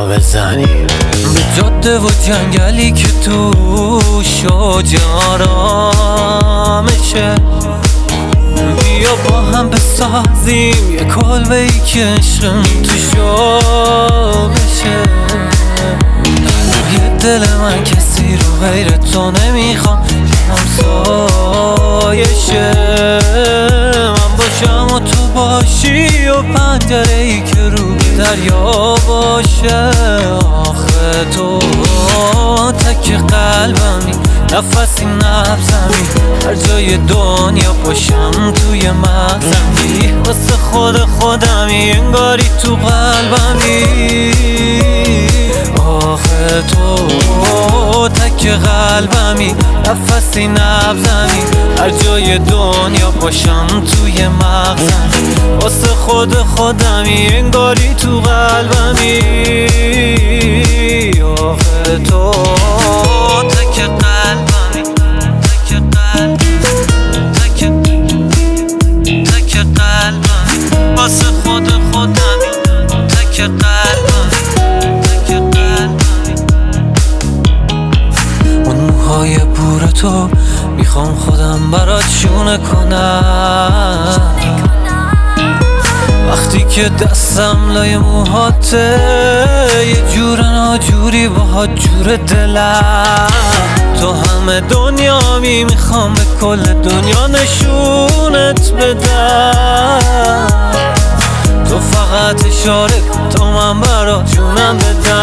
را بزنیم به جاده و جنگلی که توش آرامشه. بیا با هم بسازیم یه کلبه ای که عشقم توشو بشه. روی دل من کسی رو غیر تو نمیخوام همسایه شه. من باشم و تو باشی و پنجره ای که رو به دریا باشه. آخه تو تک قلبمی، نفسی نبزمی، هر جای دنیا باشم توی مغزمی. واسه خودمی انگاری تو قلبمی. آخه تو تک قلبمی، نفسی نبزمی، هر جای دنیا باشم توی مغزمی. واسه خودمی انگاری تو قلبمی. آخه تو تک قلبمی، تک قلبمی، تک قلبمی. واسه خودمی تک قلبمی، تک قلبمی. اون موهای بور تو میخوام خودم برات شونه کنم. وقتی که دستم لای موهاته یه جور ناجوری باهات جور دلم. تو همه دنیامی، میخوام به کل دنیا نشونت بدم. تو فقط اشاره کن تا من برات جونم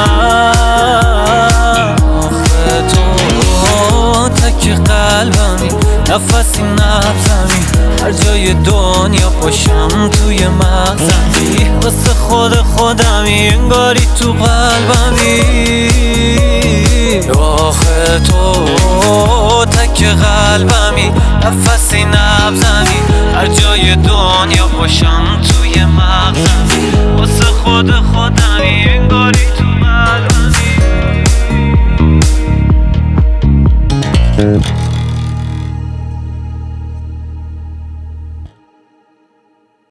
بدم. آخه تو تک قلبمی، نفسی نبزمی، هر جای دنیا باشم توی مغزمی. واسه خودمی انگاری تو قلبمی. آخه تو تک قلبمی، نفسی نبزمی، هر جای دنیا باشم توی مغزمی. واسه